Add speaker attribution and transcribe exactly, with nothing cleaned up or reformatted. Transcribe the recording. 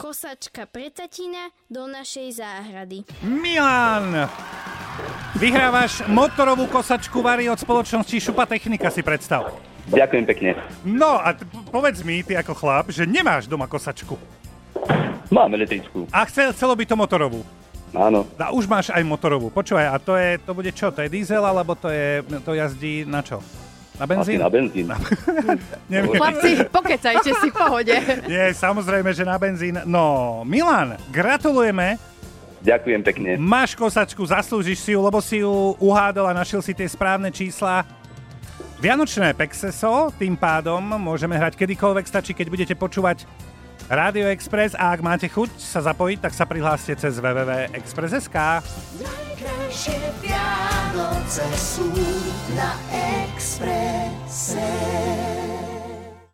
Speaker 1: kosačka pre tatína do našej záhrady.
Speaker 2: Milan! Vyhrávaš motorovú kosačku Vary od spoločnosti Šupa Technika, si predstav.
Speaker 3: Ďakujem pekne.
Speaker 2: No a t- povedz mi, ty ako chlap, že nemáš doma kosačku.
Speaker 3: Mám elektrickú.
Speaker 2: A chcel, chcelo by to motorovú.
Speaker 3: Áno.
Speaker 2: A už máš aj motorovú. Počúvaj, a to je, to bude čo? To je diesel, alebo to je, to jazdí na čo? Na benzín?
Speaker 3: Asi na benzín.
Speaker 2: Na... Neviem.
Speaker 4: Chlapci, pokecajte si v pohode.
Speaker 2: Nie, samozrejme, že na benzín. No, Milan, gratulujeme.
Speaker 3: Ďakujem pekne.
Speaker 2: Máš kosačku, zaslúžiš si ju, lebo si ju uhádol a našiel si tie správne čísla. Vianočné pekseso, tým pádom môžeme hrať kedykoľvek, stačí, keď budete počúvať Rádio Express a ak máte chuť sa zapojiť, tak sa prihláste cez w w w bodka express bodka es ká.
Speaker 5: Najkrajšie Vianoce sú na Expresse.